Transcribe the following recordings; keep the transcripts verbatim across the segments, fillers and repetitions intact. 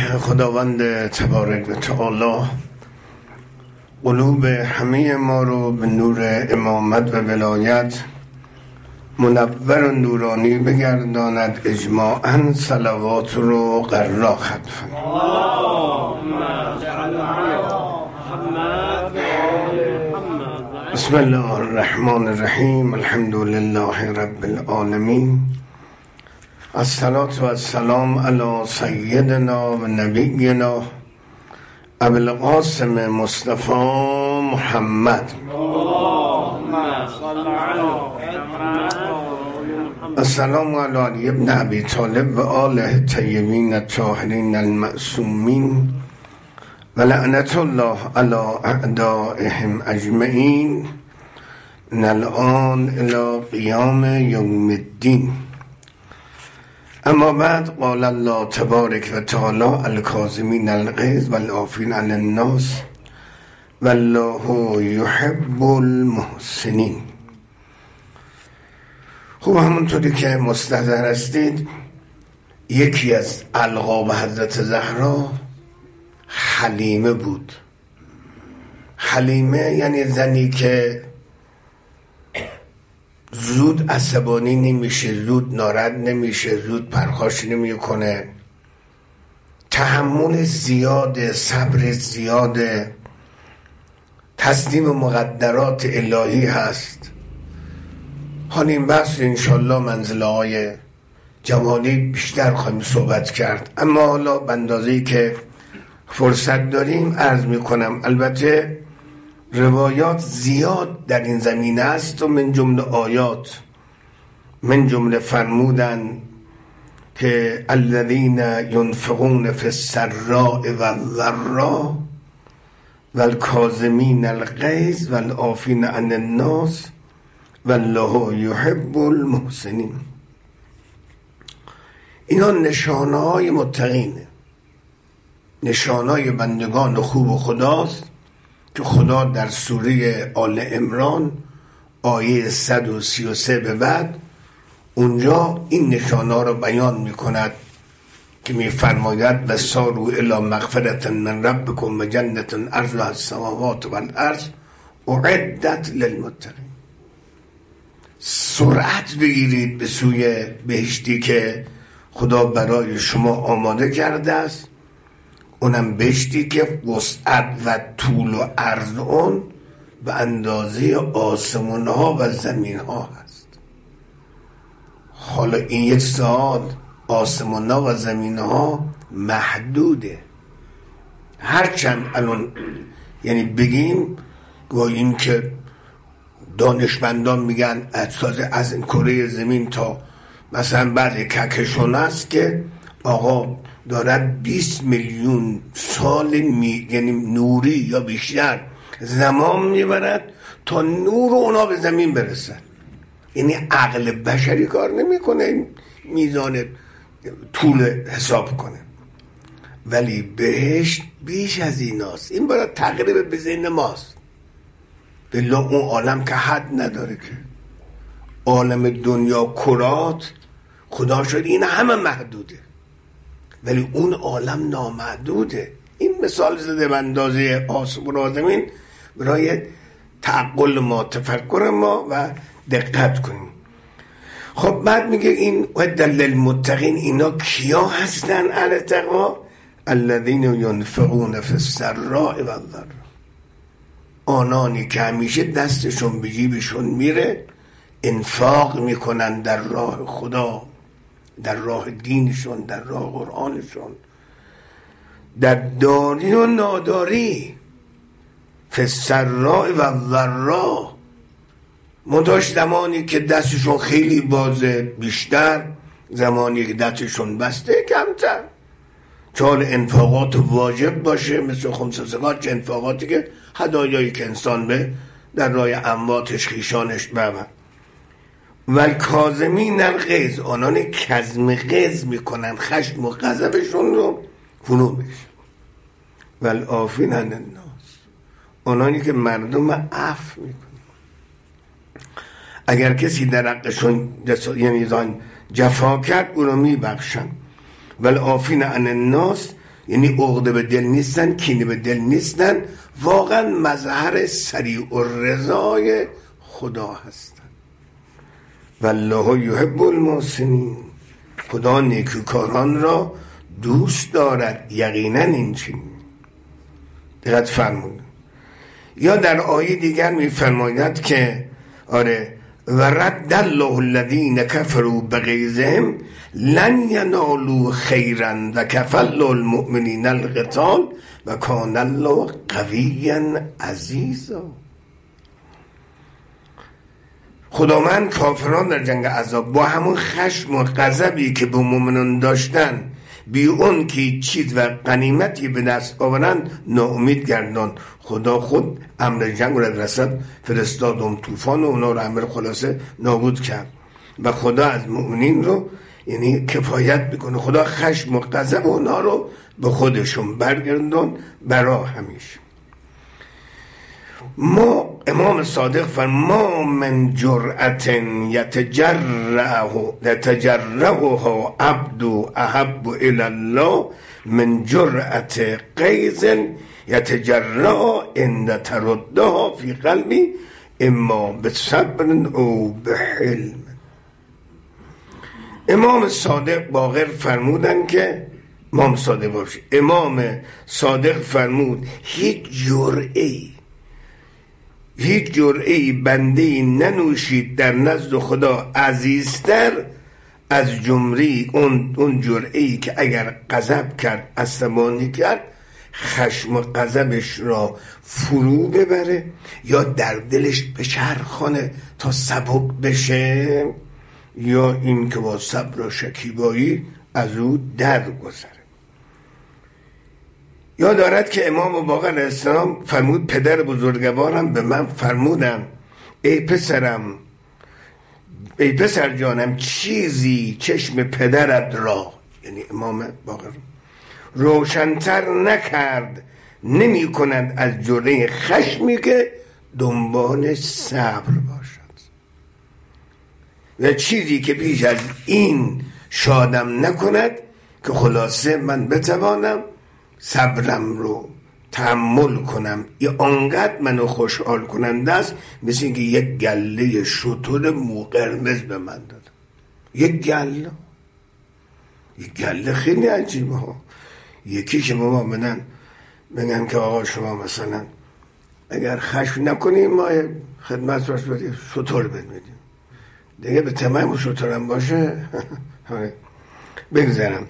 خداوند تبارک و تعالی قلوب همه ما رو به نور امامت و ولایت منور و نورانی بگرداند. اجماعاً صلوات رو قرار خطفن. بسم الله الرحمن الرحیم. الحمد لله رب العالمین. الصلاة و السلام علی سیدنا و نبینا ابو القاسم مصطفی محمد. السلام علی علی ابن ابی طالب و آله الطیبین الطاهرین المعصومین و لعنت الله علی اعدائهم اجمعین من الآن الی قیام یوم الدین. اما بعد، قال الله تبارک و تعالی الکاظمین الغیظ والعافین عن الناس والله یحب المحسنین. خب همونطوری که مستحضر هستید، یکی از القاب حضرت زهرا حلیمه بود. حلیمه یعنی زنی که زود عصبانی نمیشه، زود ناراحت نمیشه، زود پرخاش نمیکنه، تحمل زیاده، صبر زیاده، تسلیم مقدرات الهی هست. حالا این بحث انشالله منزل های جمالی بیشتر خواهیم صحبت کرد، اما حالا به اندازه‌ای که فرصت داریم عرض میکنم. البته روایات زیاد در این زمینه است و من جمله آیات، من جمله فرمودن که الذین ینفقون فی السراء والضراء والکاظمین الغیظ والعافین عن الناس والله یحب المحسنین. اینا نشانه های متقینه، نشانه های بندگان خوب خداست که خدا در سوره آل عمران آیه صد و سی و سه به بعد اونجا این نشانه رو بیان میکند که میفرماید و ساروا الی مغفرة من ربکم و جنة عرضها السماوات والارض اعدت للمتقین. سرعت بگیرید به سوی بهشتی که خدا برای شما آماده کرده است، اونم بهشتی که وسعت و طول و عرض اون به اندازه آسمان ها و زمین ها هست. حالا این یک سال آسمان ها و زمین ها محدوده، هرچند الان یعنی بگیم گوییم که دانشمندان میگن از این کره زمین تا مثلا بعضی کهکشان است که آقا دارد بیست میلیون سال می... یعنی نوری یا بیشتر زمان میبرد تا نور اونا به زمین برسن. یعنی عقل بشری کار نمیکنه میزان طول حساب کنه، ولی بهشت بیش از ایناست. این برای تقریب به ذهن ماست، بلا اون عالم که حد نداره که عالم دنیا کرات خدا شد این همه محدوده، ولی اون عالم نامحدوده. این مثال زده به اندازه آسمان و زمین برای تعقل ما، تفکر ما و دقت کنیم. خب بعد میگه این عد للمتقین، اینا کیا هستن؟ اهل تقوا الذین ینفقون فی السراء والضراء، آنانی که همیشه دستشون به جیبشون میره، انفاق میکنن در راه خدا، در راه دینشون، در راه قرآنشون، در داری و ناداری، فی السراء والضراء. منتهاش زمانی که دستشون خیلی بازه بیشتر، زمانی که دستشون بسته کمتر. چون انفاقات واجب باشه مثل خمس زکات، چه انفاقاتی که هدایایی که انسان به در راه امواتش خیشانش ببرد. والکاظمین الغیظ، آنان کظم غیظ میکنن، خشم و غضبشون رو فرو میکشن. والعافین عن الناس، آنانی که مردم عفو میکنن. اگر کسی در حقشون یعنی جفا کرد او رو میبخشن. والعافین عن الناس، یعنی عقده به دل نیستن، کینه به دل نیستن، واقعا مظهر سریع الرضای خدا هستن. والله یحب المحسنین، خدا نیکوکاران را دوست دارد. یقینا این چنین. دقت فرمود. یا در آیه دیگر میفرماید که آره و رد الله الذین کفروا بغیظهم لن ینالوا خیرا و کفى الله المؤمنین القتال و کان الله قویا عزیزا. خداوند کافران در جنگ عذاب با همون خشم و غضبی که به مؤمنان داشتن، بی اون که چیز و غنیمتی به دست آورند، ناامید گردان. خدا خود امر جنگ را رسد، فرستاد اون طوفان و اونا رو امر خلاصه نابود کرد. و خدا از مؤمنین رو یعنی کفایت میکنه. خدا خشم و غضب اونا رو به خودشون برگردان برا همیشه. ما امام صادق فرمود ما من جرأت یتجرعه یتجرعها عبد احب الی الله من جرأت غیظ یتجرع عند تردها فی قلبی اما بصبر او بحلم. امام صادق باقر فرمودن که امام صادق باشه امام صادق فرمود هیچ جرعه‌ای هیچ جرعه‌ای بنده‌ای ننوشید در نزد خدا عزیزتر از جمری اون اون جرعه‌ای که اگر غضب کرد، عصبانی کرد، خشم و غضبش را فرو ببره یا در دلش بچرخانه تا سبک بشه، یا این که با صبر و شکیبایی از او درگذره. یا دارد که امام باقر علیه السلام فرمود پدر بزرگوارم به من فرمودن ای پسرم ای پسر جانم چیزی چشم پدرت را، یعنی امام باقر، روشنتر نکرد نمی کند از جرعه خشمی که دنبال صبر باشد و چیزی که بیش از این شادم نکند که خلاصه من بتوانم صبرم رو تحمل کنم. یه آنقدر منو خوشحال کننده است مثل اینکه یک گله شتر مو قرمز به من داد. یک گله یک گله خیلی عجیبه ها. یکی که ما منن بگن که آقا شما مثلا اگر خشم نکنیم ما خدمت راست بدیم شتر بدیم دیگه، به تمام شترم باشه بگذارم.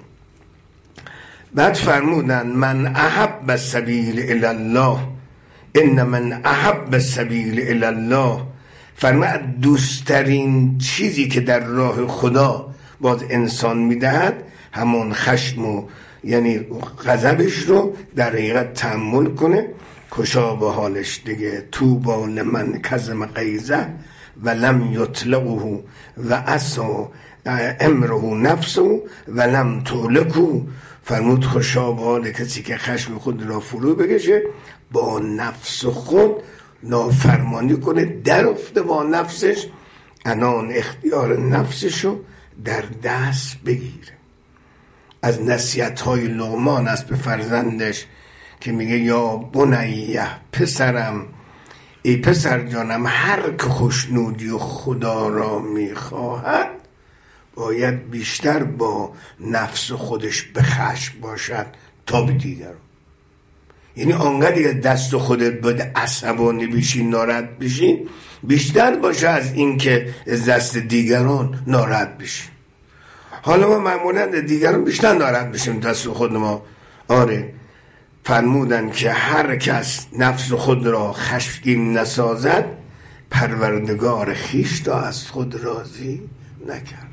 بعد فرمودن من احب السبیل الی الله ان من احب السبیل الی الله، فرمود دوستترین چیزی که در راه خدا باز انسان میدهد همون خشم و یعنی غضبش رو در حقیقت تحمل کنه، کشا به حالش دیگه. طوبی لمن کظم غیظه و لم یطلقه و عصا امره نفسه و لم تهلکه. فرمود خوشا به حال کسی که خشم خود را فرو بکشه، با نفس خود نافرمانی کنه، در افته با نفسش، انان اختیار نفسشو در دست بگیره. از نصیحت های لقمان است به فرزندش که میگه یا بنیه پسرم، ای پسر جانم، هر که خوشنودی و خدا را میخواهد باید بیشتر با نفس خودش به خشم باشد تا به دیگران. یعنی آنقدر دست خودت بده عصبانی بشی، ناراحت بشی، بیشتر باشه از این که از دست دیگران ناراحت بشی. حالا ما معمولا دیگران بیشتر ناراحت بشیم دست خود ما. آره فرمودن که هر کس نفس خود را خشمگین نسازد پروردگار خویش را از خود راضی نکرد.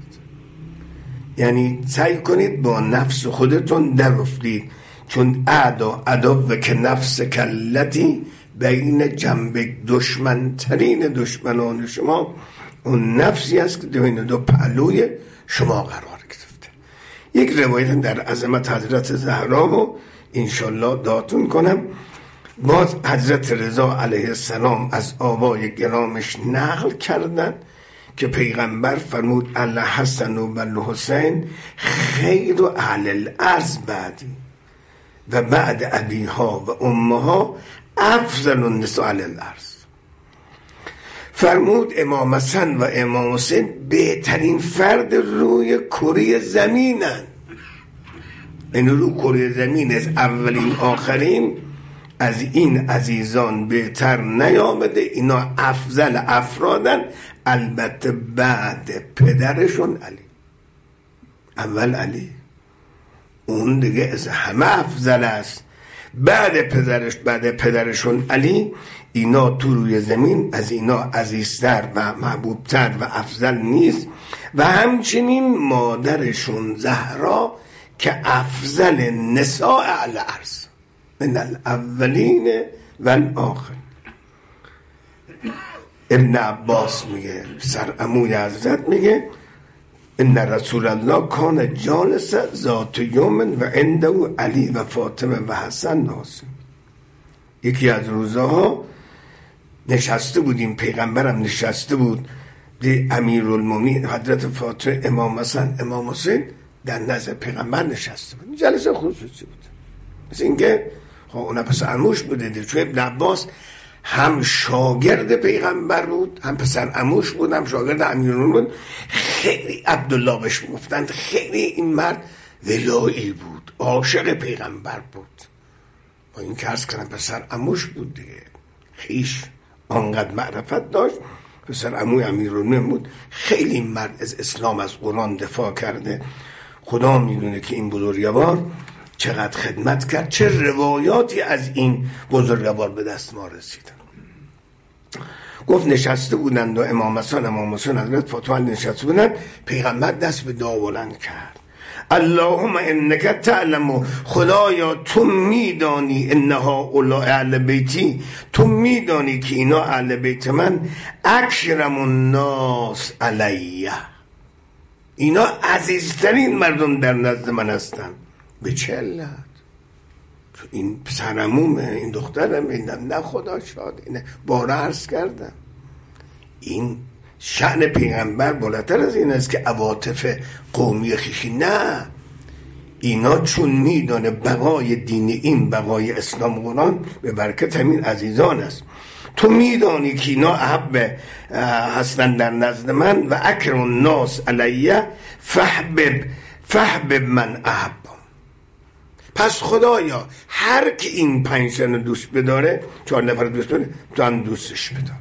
یعنی سعی کنید با نفس خودتون در افتید، چون اعدا عدو که نفس کلتی بین جنب دشمن ترین دشمنان شما اون نفسی است که بین دو پهلوی شما قرار گرفته. یک روایت در عظمت حضرت زهرا و انشالله داتون کنم. باز حضرت رضا علیه السلام از آبای گرامش نقل کردن که پیغمبر فرمود الحسن و الحسین خیر و اهل الارض بعدی. و بعد ابیها و امها افضل النساء علی الارض. فرمود امام حسن و امام حسین بهترین فرد روی کره زمینن. این روی کره زمین از اولین آخرین از این عزیزان بهتر نیامده، اینا افضل افرادن، البته بعد پدرشون علی. اول علی، اون دیگه از همه افضل است، بعد پدرش بعد پدرشون علی. اینا تو روی زمین از اینا عزیزتر و محبوبتر و افضل نیست. و همچنین مادرشون زهرا که افضل نساء الارض من الاولین و الاخر. ابن عباس میگه، سرعموی حضرت میگه ان رسول الله کان جالس ذات یوم و عنده علی و فاطمه و حسن ناس. یکی از روزها نشسته بودیم، پیغمبرم نشسته بود، امیرالمومنین حضرت فاطمه، امام حسن، امام حسین در نزد پیغمبر نشسته بود. جلسه خصوصی بود، مثل اینکه خب اونا پس عموش بوده دید. چون ابن عباس هم شاگرد پیغمبر بود، هم پسر عموش بود، هم شاگرد امیرالمومنین بود. خیلی عبدالله بهش گفتند، خیلی این مرد ولایی بود، عاشق پیغمبر بود. با این که عرض کنم پسر عموش بود دیگه، خیش آنقدر معرفت داشت. پسر عموی امیرالمومنین بود. خیلی این مرد از اسلام، از قرآن دفاع کرده. خدا میدونه که این بزرگوار چقدر خدمت کرد، چه روایاتی از این بزرگوار به دست ما رسیدن. گفت نشسته بودند و امام حسن، امام حسین، حضرت فاطمه نشسته بودند. پیغمبر دست به دعا بلند کرد، اللهم انک تعلم، خدایا تو میدانی، انها اولئک اهل بیتی، تو میدانی که اینا اهل بیت من، اکرم الناس علیه، اینا عزیزترین مردم در نزد من هستن. به چه علت؟ این پسرعمومه، این دخترم، این نه خدا شاد، اینه باره عرض کردم. این شأن پیغمبر بالاتر از این است که عواطف قومی خیشی، نه، اینا چون میدانه بقای دین این، بقای اسلام و قرآن به برکت همین عزیزان است. تو میدانی که اینا احب هستن در نزد من و اکرم الناس علیه فحبب فحبب من احب. پس خدایا هر که این پنج سن دوست بداره، چهار نفر دوست بداره، تو هم دوستش بدار.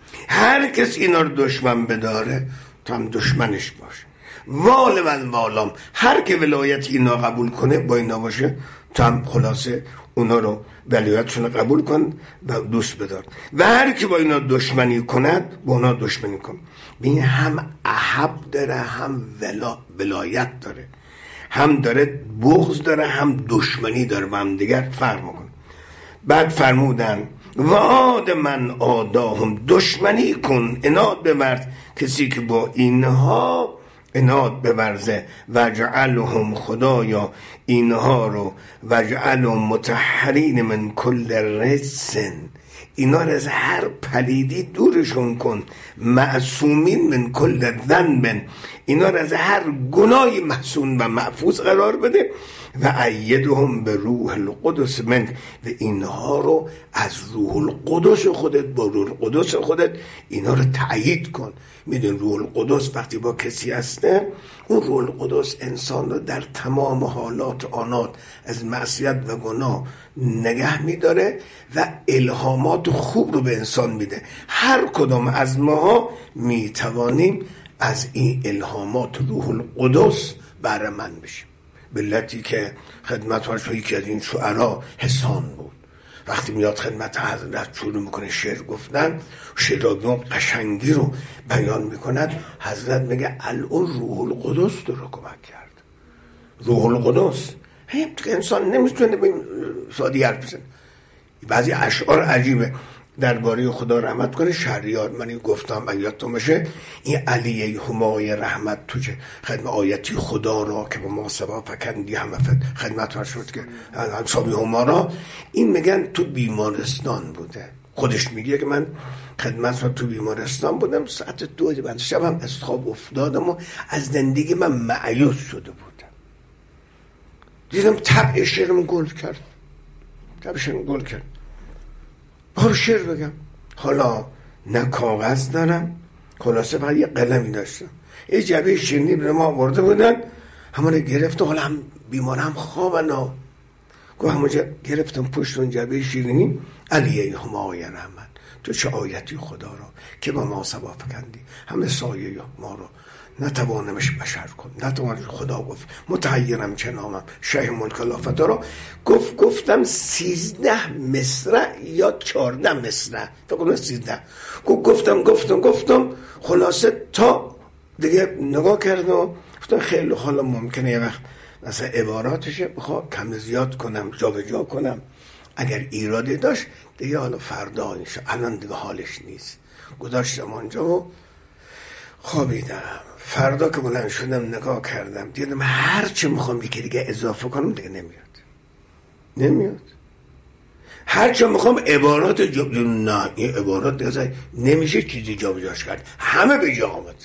هر کس اینا رو دشمن بداره، تو هم دشمنش باش. وال من والام، هر که ولایت اینا قبول کنه، با اینا باشه، تو هم خلاصه اونا رو ولایتشون رو قبول کن و دوست بدار. و هر که با اینا دشمنی کند، با اونا دشمنی کن. ببین هم احب داره، هم ولا ولایت داره، هم داره بغض داره، هم دشمنی داره، و هم دیگر فرق میکنه. بعد فرمودن و عاد من آداهم، دشمنی کن، اناد بورد کسی که با اینها اناد بورزه، وجعلهم، خدایا اینها رو وجعلهم مطهرین من کل رجسن، اینا رو از هر پلیدی دورشون کن، معصومین من کل ذنب، اینا رو از هر گناهی محسون و محفوظ قرار بده. و ایدهم به روح القدس من، و اینها رو از روح القدس خودت، با روح القدس خودت اینا رو تأیید کن. میدون روح القدس وقتی با کسی هسته، اون روح القدس انسان رو در تمام حالات آنات از معصیت و گناه نگه میداره و الهامات خوب رو به انسان میده. هر کدام از ما میتوانیم از این الهامات روح القدس بهره مند بشیم. بلتی که خدمت هاش یکی از این شعرا حسان بود، وقتی میاد خدمت حضرت شروع میکنه شعر گفتن، شعرها قشنگی رو بیان میکند، حضرت میگه الان روح القدس تو رو کمک کرد. روح القدس هم که انسان نمیتونه به سادی حرف بزنه. بعضی اشعار عجیبه درباره خدا رحمت کنه. شهریار من این گفتم اگه یادتون باشه، این علی همای رحمت تو که خدمت آیتی خدا را که با ما سبا فکندی همه خدمت ها شد که انصابی همارا، این میگن تو بیمارستان بوده. خودش میگه که من خدمت رو تو بیمارستان بودم، ساعت دو بعد شبم از خواب افتادم و از زندگی من مایوس شده بودم. دیدم طبع شعرم گل کرد، تبشن گل کرد. بخوام شعر بگم. حالا نه کاغذ دارم، خلاصه فقط یه قلمی داشتم، یه جعبه شیرینی به ما آورده بودن، همون گرفت و حالا هم بیمارم خوابن. گفت همونجا گرفتم پشت اون جعبه شیرینی، علیه همای رحمت، تو چه آیتی خدا رو که با ما سبا فکندی، همه سایه ما رو نتوانمش بشر کن، نتوانمش. خدا گفت متحیرم چه نامم شه ملک لافتا رو گفت. گفتم سیزده مصرع یا چارده مصرع، فکر کنم سیزده. گفتم گفتم گفتم خلاصه تا دیگه نگاه کردم گفتم خیلی حالا ممکنه یه وقت مثلا عباراتشه بخواه کم زیاد کنم، جا به جا کنم، اگر ایرادی داشت دیگه حالا فردا اینشه، الان دیگه حالش نیست. گذاشتم آنجا و خوابیدم. فردا که بلند شدم نگاه کردم دیدم هر چه میخوام یکی دیگه اضافه کنم دیگه نمیاد نمیاد هر چه میخوام عبارات جا نه این عبارات دیگه نمیشه چیزی جا بجاش کرد، همه به جا آمد.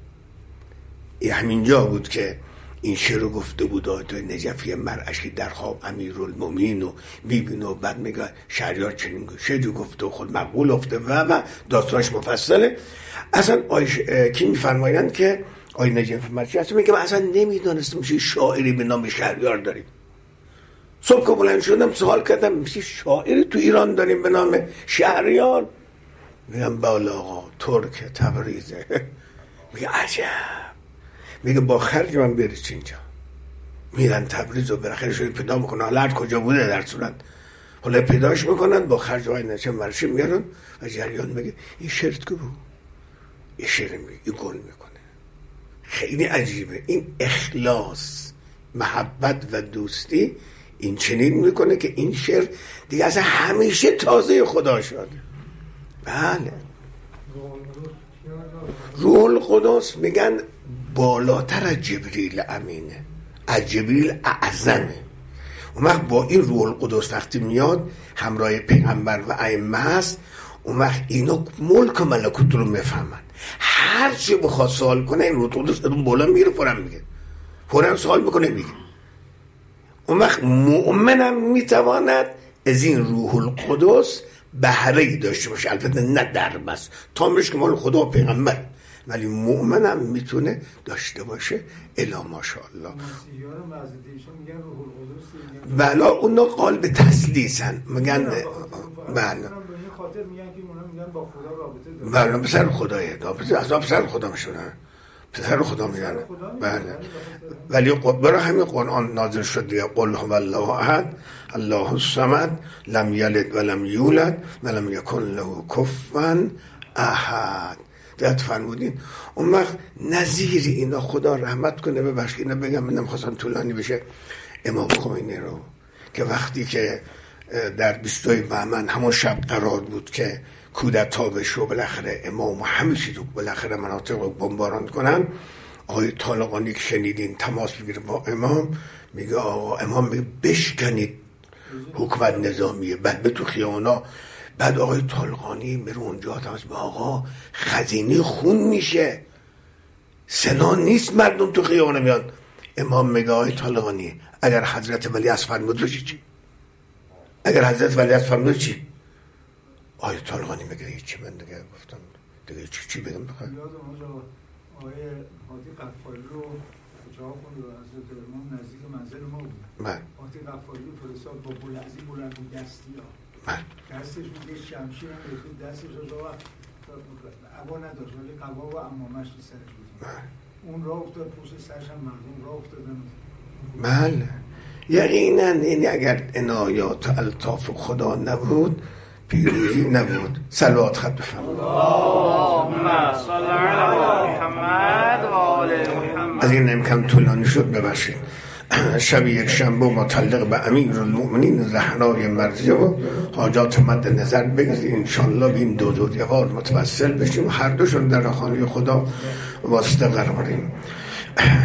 یه همینجا بود که این شعر رو گفته بود آیت نجفی مرعشی در خواب امیرالمومنین و میبینه و بعد میگه شهریار چنین شعری گفته و خود مقبول افته و و داستانش مفصله. اصلا آیش کی میفرمایند که آیت نجفی مرعشی اصلا میگه من اصلا نمیدانستم میشه شاعری به نام شهریار داریم. صبح که بلند شدم سوال کردم میشه شاعری تو ایران داریم به نام شهریار؟ میگم بالا آقا ترک تبریزه. میگه عجب. میگه با خرج من برید اینجا، میرن تبریز و بالاخره شوی پیدا میکنن، حالا هر کجا بوده در صورت حالا پیداش میکنن، با خرج آقای نجفی مرعشی میارن و جریان میگه این شرط که بود این شعر میگه این گل میکنه. خیلی عجیبه این اخلاص محبت و دوستی این چنین میکنه که این شعر دیگه اصلا همیشه تازه خدا شده. بله روح القدس میگن بالاتر از جبریل امینه، از جبریل اعظمه. اون وقت با این روح القدس وقتی میاد همراه پیغمبر و ائمه هست، اون وقت اینا ملک و ملکوت رو میفهمن. هر چی بخواد سوال کنه این روح القدس اون بالا میره فوراً میگه، فوراً سوال میکنه میگه. اون وقت مؤمنم میتواند از این روح القدس بهره‌ای داشته باشه، البته نه در بس تا میشه که مال خدا و پیغمبر، ولی مؤمنم میتونه داشته باشه. الا ماشاءالله. بله اونا قالب تسلیسن میگن بله بله پسر خدایه، از پسر خدا میشونن، پسر خدا میگن. بله ولی برای همین قرآن نازل شد دیگه، قل هو الله احد الله الصمد لم یلد ولم یولد ولم یکن له کفوا احد. دقت فرمودین؟ اون وقت نظیر اینا خدا رحمت کنه ببخشید اینا بگم من نمیخواستم طولانی بشه. امام خمینی رو که وقتی که در بیستوی بهمن همون شب قرار بود که کودتا بشه و بالاخره امام و همه چیز رو بالاخره مناطق رو بمباران کنن، آقای طالقانی که شنیدین تماس بگیره با امام، میگه آقا امام میگه بشکنید حکومت نظامیه، بعد به تو خیانا. بعد آقای طالقانی میره اونجا تماس به آقا خزینه خون میشه، سنا نیست مردم تو خیانه میاد. امام میگه آقای طالقانی اگر حضرت ولی از فرمود بشی چی؟ اگر حضرت ولی از فرمود چی؟ آقای طالقانی میگه هیچی. من دیگه گفتم دیگه چی چی بگم بخواه؟ یاد اونجا آقای حاجی قفاری رو جا کنی و حضرت امام نزدیک منزل ما بود. من حاجی قفاری رو فرستاد با بلعزی بلند و دستی ها من دستش میگه شمشیر هم ریخت دستش رو جا عبا نداشت ولی قبا و امامش رو سرش بود. اون راه افتاد پوست سرش هم مردم راه افتادن. بله یقینا این اگر عنایات و الطاف خدا نبود پیروزی نبود. صلوات خط بفرمایید. اللهم صل علی محمد و آل محمد. از این امکان طولانی شد ببخشید. شب یک شنبه متعلق به امیرالمومنین زهرای مرضیه و حاجات مد نظر بگذارید انشالله به این دو دو دیوار متوسل بشیم، هر دوشون در خانه خدا واسطه قرار بدیم.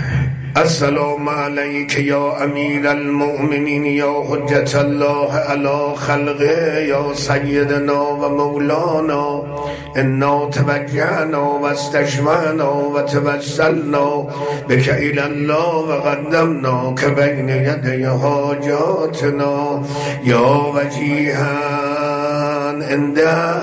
السلام علیک یا امیر المؤمنین یا حجت الله علی خلقه یا سیدنا و مولانا انا توجهنا و استشفعنا و توسلنا بک الی الله و قدمنا که بین یدی حاجاتنا یا وجیها عند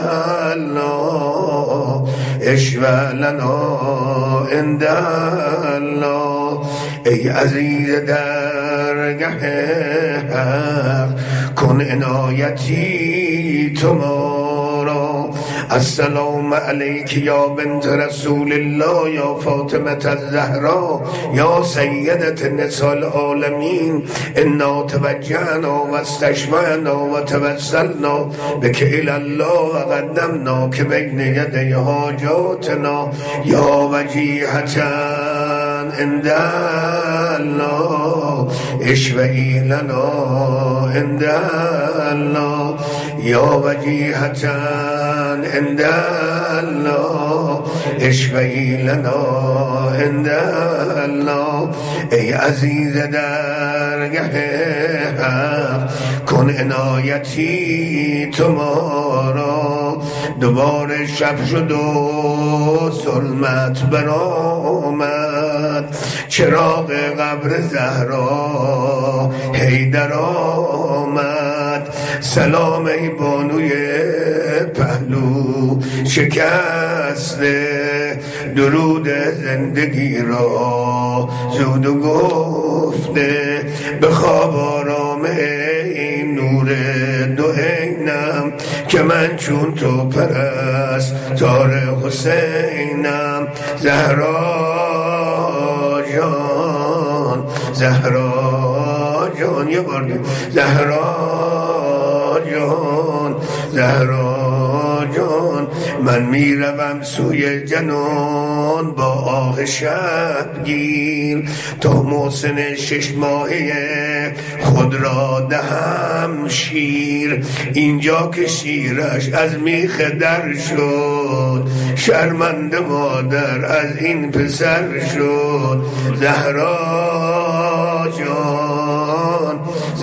الله اشفع لنا عند الله. ای عزیز درگه حق کن عنایتی تو ما را. السلام علیک یا بنت رسول الله یا فاطمه الزهرا یا سیدت نساء العالمین انا توجهنا و استشفعنا و توسلنا بک الی الله و قدمنا که بین یدی حاجاتنا یا وجیهة عند الله اشفعی لنا عند الله یا وجیهة عند الله اشفعی لنا عند الله. ای عزیز درگه حق کن عنایتی تو ما را. دوباره شب شد و ظلمت برآمد چراغ قبر زهرا حیدر آمد. سلام ای بانوی پهلو شکسته درود زندگی را زود و گفته به خواب آرام ای نور دو عینم که من چون تو پرستار حسینم. زهرا جان زهرا جان یه بار دیگه زهرا جان زهرا جان من میروم سوی جنان با آه شبگیر تا محسن شش ماهه خود را دهم شیر. اینجا که شیرش از میخ در شد شرمنده مادر از این پسر شد. زهرا جان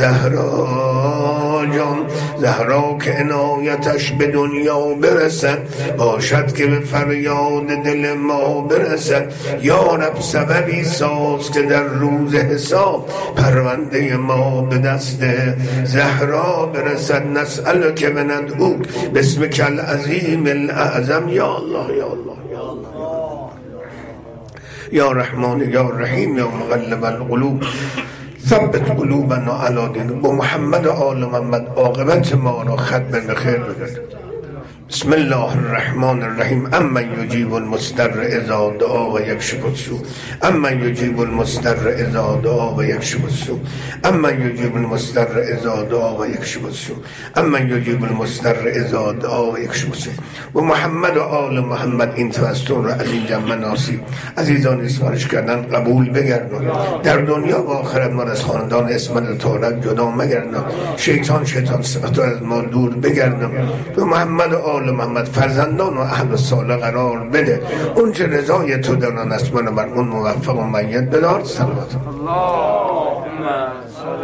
زهرا جان زهرا که عنایتش به دنیا برسد باشد که به فریاد دل ما برسد. یا رب سببی ساز که در روز حساب پرونده ما به دست زهرا برسد. نسأل که بندعوک بسم کل عظیم الاعظم یا الله یا الله یا الله یا رحمان یا رحیم یا مقلب القلوب ثبت قلوبنا علی دینک. با محمد و آل محمد عاقبت ما را ختم به خیر بگرد. بسم الله الرحمن الرحیم. اما یجیب المضطر اذا دعا و یکشف السوء اما یجیب المضطر اذا دعا و یکشف السوء اما یجیب المضطر اذا دعا و یکشف السوء اما یجیب المضطر اذا دعا و یکشف السوء. و محمد و آل محمد این توسطون را از این جمع ناسی عزیزان سفارش کردن قبول بگردن. در دنیا و آخرت ما از خاندان اسمت تارک جدا مگردن. شیطان شیطان صفت از ما دور بگردن. و محمد و آل محمد فرزندان و اهل صالح قرار بده. اون چه رضای تو دارن است من بر اون موفق و مید بدار. صلوات الله.